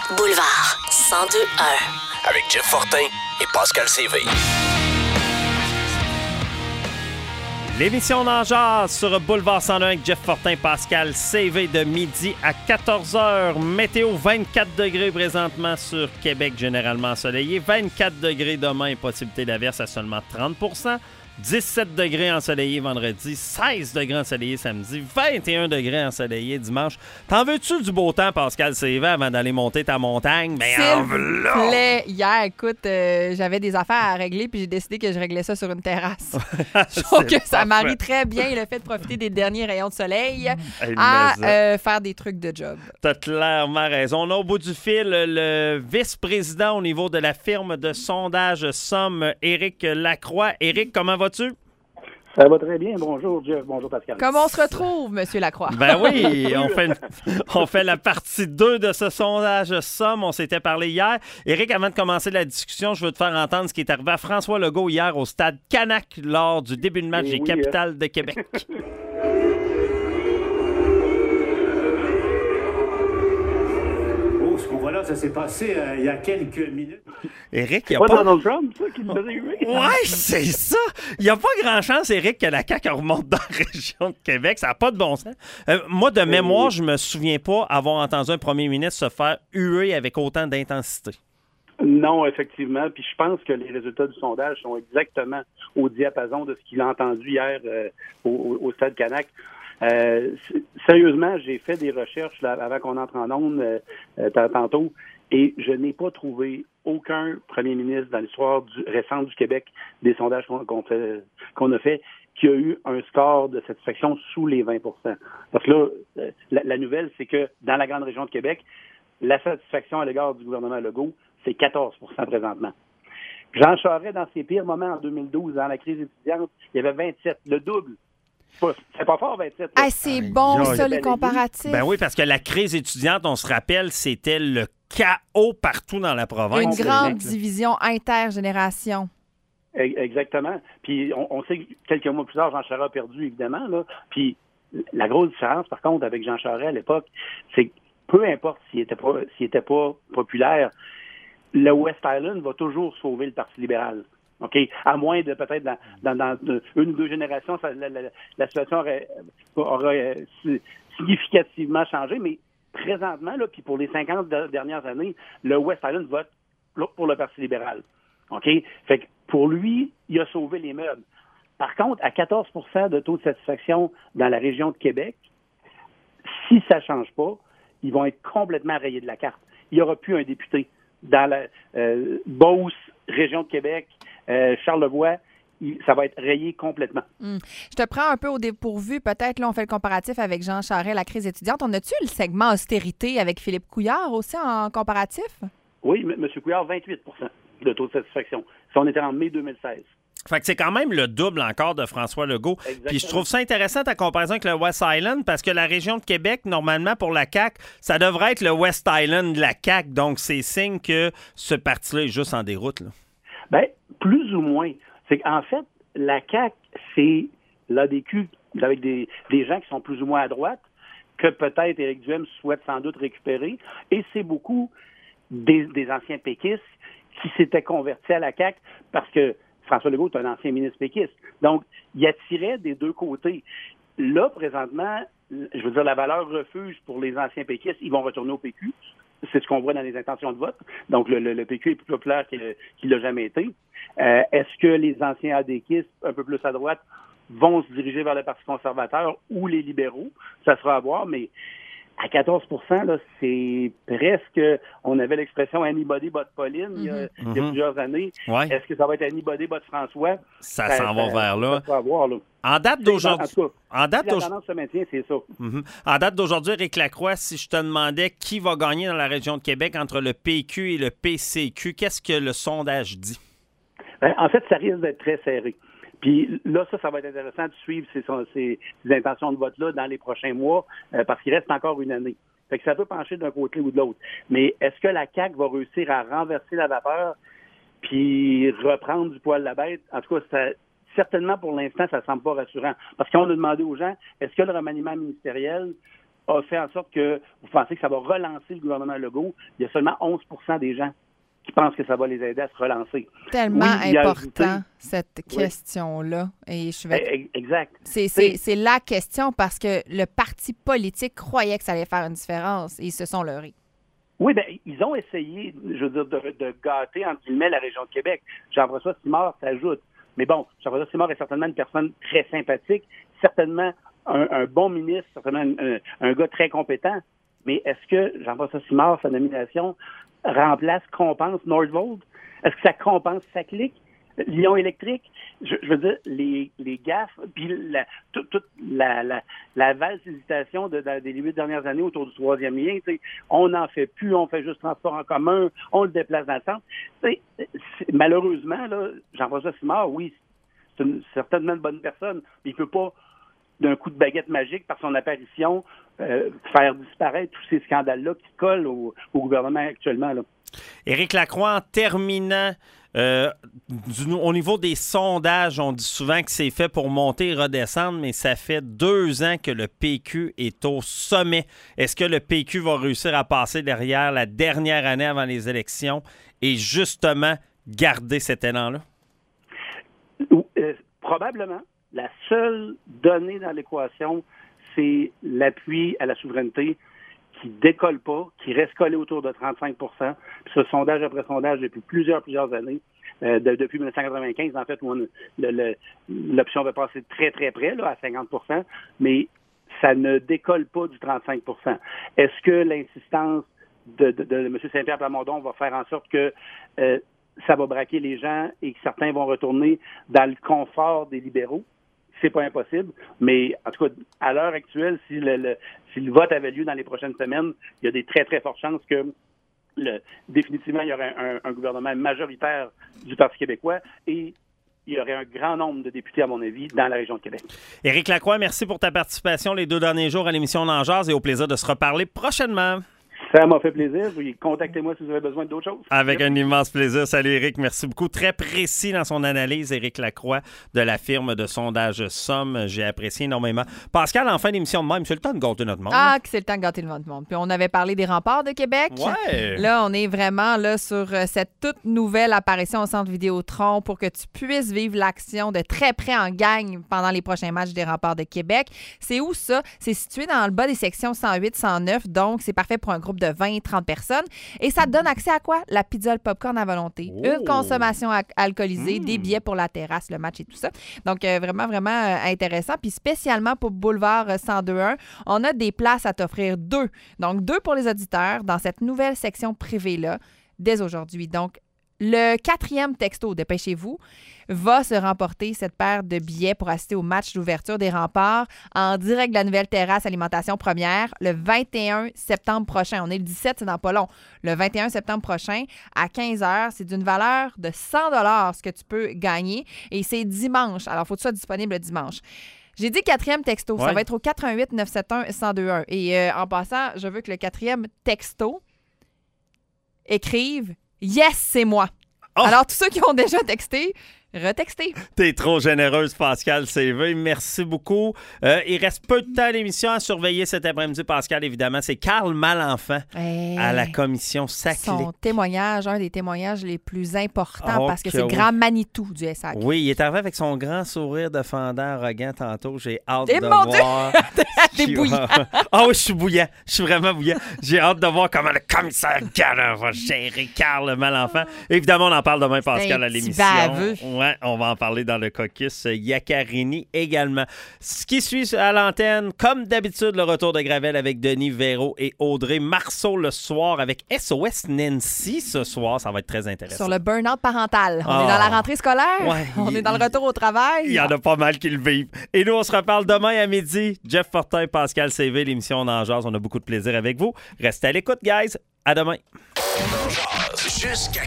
Boulevard 102.1 avec Jeff Fortin et Pascal Sévé. L'émission d'En Jazz sur Boulevard 101 avec Jeff Fortin, Pascal Sévé de midi à 14h. Météo 24 degrés présentement sur Québec, généralement ensoleillé. 24 degrés demain, possibilité d'averse à seulement 30%. 17 degrés ensoleillé vendredi, 16 degrés ensoleillé samedi, 21 degrés ensoleillé dimanche. T'en veux-tu du beau temps, Pascal Sévé, avant d'aller monter ta montagne? Ben, S'il vous plaît. Hier, écoute, j'avais des affaires à régler puis j'ai décidé que je réglais ça sur une terrasse. Je trouve que ça marie très bien le fait de profiter des derniers rayons de soleil à faire des trucs de job. T'as clairement raison. On a au bout du fil le vice-président au niveau de la firme de sondage Somme, Éric Lacroix. Éric, comment vas-tu? Ça va très bien. Bonjour, Jeff. Bonjour, Pascal. Comment on se retrouve, M. Lacroix? Ben oui, on fait la partie 2 de ce sondage Somme. On s'était parlé hier. Éric, avant de commencer la discussion, je veux te faire entendre ce qui est arrivé à François Legault hier au stade Canac lors du début de match des Capitales de Québec. Voilà, ça s'est passé il y a quelques minutes. Éric, il n'y a pas pas... Donald Trump, ça, qui nous a hué? Ouais, c'est ça. Il n'y a pas grand chance, Éric, que la CAQ remonte dans la région de Québec. Ça n'a pas de bon sens. Moi, de mémoire, je me souviens pas avoir entendu un premier ministre se faire huer avec autant d'intensité. Non, effectivement. Puis je pense que les résultats du sondage sont exactement au diapason de ce qu'il a entendu hier au stade Canac. Sérieusement, j'ai fait des recherches là, avant qu'on entre en ondes tantôt et je n'ai pas trouvé aucun premier ministre dans l'histoire récente du Québec des sondages qu'on a fait qui a eu un score de satisfaction sous les 20 %. Parce que là, la nouvelle, c'est que dans la grande région de Québec, la satisfaction à l'égard du gouvernement Legault, c'est 14 % présentement. Jean Charest, dans ses pires moments en 2012, dans la crise étudiante, il y avait 27, le double. C'est pas fort, 27. Ah, c'est bon, ça, les comparatifs. Ben oui, parce que la crise étudiante, on se rappelle, c'était le chaos partout dans la province. Une grande division intergénération. Exactement. Puis on sait que quelques mois plus tard, Jean Charest a perdu, évidemment. Là. Puis la grosse différence, par contre, avec Jean Charest à l'époque, c'est que peu importe s'il était pas populaire, le West Island va toujours sauver le Parti libéral. OK? À moins de peut-être dans une ou deux générations, la situation aurait significativement changé, mais présentement, là, puis pour les 50 dernières années, le West Island vote pour le Parti libéral. OK? Fait que pour lui, il a sauvé les meubles. Par contre, à 14 % de taux de satisfaction dans la région de Québec, si ça ne change pas, ils vont être complètement rayés de la carte. Il n'y aura plus un député. Dans la Beauce, région de Québec, Charlevoix, ça va être rayé complètement. Je te prends un peu au dépourvu. Peut-être, là, on fait le comparatif avec Jean Charest, la crise étudiante. On a-tu le segment austérité avec Philippe Couillard aussi en comparatif? Oui, M. Couillard, 28 % de taux de satisfaction. Ça, on était en mai 2016. Fait que c'est quand même le double encore de François Legault. Exactement. Puis je trouve ça intéressant ta comparaison avec le West Island parce que la région de Québec, normalement pour la CAQ, ça devrait être le West Island de la CAQ. Donc c'est signe que ce parti-là est juste en déroute. Là. Bien, plus ou moins. C'est qu'en fait, la CAQ, c'est l'ADQ avec des gens qui sont plus ou moins à droite que peut-être Éric Duhem souhaite sans doute récupérer. Et c'est beaucoup des anciens péquistes qui s'étaient convertis à la CAQ parce que François Legault est un ancien ministre péquiste. Donc, il attirait des deux côtés. Là, présentement, je veux dire, la valeur refuge pour les anciens péquistes, ils vont retourner au PQ. C'est ce qu'on voit dans les intentions de vote. Donc, le PQ est plus populaire qu'il l'a jamais été. Est-ce que les anciens ADQistes, un peu plus à droite, vont se diriger vers le Parti conservateur ou les libéraux? Ça sera à voir, mais à 14 %, là, c'est presque... On avait l'expression « anybody but Pauline » il y a plusieurs années. Ouais. Est-ce que ça va être « anybody but François » ? Ça s'en va vers là. Ça sera à voir, là. En date d'aujourd'hui... Si la tendance se maintient, c'est ça. En date d'aujourd'hui, Éric Lacroix, si je te demandais qui va gagner dans la région de Québec entre le PQ et le PCQ, qu'est-ce que le sondage dit? Ben, en fait, ça risque d'être très serré. Puis là, ça va être intéressant de suivre ces intentions de vote-là dans les prochains mois, parce qu'il reste encore une année. Fait que ça peut pencher d'un côté ou de l'autre. Mais est-ce que la CAQ va réussir à renverser la vapeur puis reprendre du poil la bête? En tout cas, certainement pour l'instant, ça ne semble pas rassurant. Parce qu'on a demandé aux gens, est-ce que le remaniement ministériel a fait en sorte que vous pensez que ça va relancer le gouvernement Legault. Il y a seulement 11 des gens qui pensent que ça va les aider à se relancer. Tellement important, cette question-là. Et je vais... Exact. C'est la question parce que le parti politique croyait que ça allait faire une différence et ils se sont leurrés. Oui, bien, ils ont essayé, je veux dire, de gâter, entre guillemets, la région de Québec. Jean-François Simard s'ajoute. Mais bon, Jean-François Simard est certainement une personne très sympathique, certainement un bon ministre, certainement un gars très compétent. Mais est-ce que Jean-François Simard, sa nomination, compense Nordvolt? Est-ce que ça compense sa clique? Lyon électrique? Je veux dire, les gaffes, puis toute la valse hésitation des 8 dernières années autour du troisième lien, on n'en fait plus, on fait juste transport en commun, on le déplace dans le centre. Malheureusement, là, Jean-François Simard, oui, c'est certainement une bonne personne, mais il ne peut pas, d'un coup de baguette magique, par son apparition, faire disparaître tous ces scandales-là qui collent au gouvernement actuellement. Là. Éric Lacroix, en terminant, au niveau des sondages, on dit souvent que c'est fait pour monter et redescendre, mais ça fait 2 ans que le PQ est au sommet. Est-ce que le PQ va réussir à passer derrière la dernière année avant les élections et justement garder cet élan-là? Probablement. La seule donnée dans l'équation, c'est l'appui à la souveraineté qui décolle pas, qui reste collé autour de 35 %. Puis ce sondage après sondage depuis plusieurs années, depuis 1995, en fait, où l'option va passer très, très près, là, à 50 %, mais ça ne décolle pas du 35 %. Est-ce que l'insistance de M. Saint-Pierre Plamondon va faire en sorte que ça va braquer les gens et que certains vont retourner dans le confort des libéraux? C'est pas impossible, mais en tout cas, à l'heure actuelle, si le vote avait lieu dans les prochaines semaines, il y a des très, très fortes chances que définitivement, il y aurait un gouvernement majoritaire du Parti québécois et il y aurait un grand nombre de députés, à mon avis, dans la région de Québec. Éric Lacroix, merci pour ta participation les 2 derniers jours à l'émission N'en Jase et au plaisir de se reparler prochainement. Ça m'a fait plaisir. Contactez-moi si vous avez besoin d'autres choses. Avec un immense plaisir. Salut Éric, merci beaucoup. Très précis dans son analyse, Éric Lacroix de la firme de sondage Somme. J'ai apprécié énormément. Pascal, en fin d'émission de même, c'est le temps de gâter notre monde. Ah, que c'est le temps de gâter notre monde. Puis on avait parlé des remparts de Québec. Ouais. Là, on est vraiment là sur cette toute nouvelle apparition au Centre Vidéotron pour que tu puisses vivre l'action de très près en gang pendant les prochains matchs des remparts de Québec. C'est où ça? C'est situé dans le bas des sections 108, 109. Donc, c'est parfait pour un groupe de 20-30 personnes. Et ça te donne accès à quoi? La pizza, le popcorn à volonté. Oh. Une consommation alcoolisée, des billets pour la terrasse, le match et tout ça. Donc, vraiment, vraiment intéressant. Puis spécialement pour Boulevard 102.1, on a des places à t'offrir 2. Donc, 2 pour les auditeurs dans cette nouvelle section privée-là dès aujourd'hui. Donc, le 4e texto, dépêchez-vous, va se remporter cette paire de billets pour assister au match d'ouverture des remparts en direct de la nouvelle terrasse Alimentation Première le 21 septembre prochain. On est le 17, c'est dans pas long. Le 21 septembre prochain à 15h, c'est d'une valeur de 100 $ ce que tu peux gagner et c'est dimanche. Alors, il faut que tu sois disponible le dimanche. J'ai dit 4e texto, ça va être au 88 971 1021. Et en passant, je veux que le 4e texto écrive « Yes, c'est moi ». Oh! Alors, tous ceux qui ont déjà texté, retextez. T'es trop généreuse, Pascal CV. Merci beaucoup. Il reste peu de temps à l'émission à surveiller cet après-midi, Pascal, évidemment. C'est Carl Malenfant à la commission SACLIC. Son témoignage, un des témoignages les plus importants parce que c'est le grand Manitou du SAC. Oui, il est arrivé avec son grand sourire de fendant arrogant tantôt. J'ai hâte de voir. T'es bouillant. Ah oui, je suis bouillant. Je suis vraiment bouillant. J'ai hâte de voir comment le commissaire Galland va gérer Carl Malenfant. Évidemment, on en parle demain, Pascal, à l'émission. Ouais, on va en parler dans le caucus Yakarini également. Ce qui suit à l'antenne, comme d'habitude, le retour de Gravel avec Denis Véro et Audrey Marceau le soir avec SOS Nancy ce soir. Ça va être très intéressant. Sur le burn-out parental. On est dans la rentrée scolaire. Ouais, on est dans le retour au travail. Il y en a pas mal qui le vivent. Et nous, on se reparle demain à midi. Jeff Fortin, Pascal CV, l'émission N'en Jase. On a beaucoup de plaisir avec vous. Restez à l'écoute, guys. À demain. Jusqu'à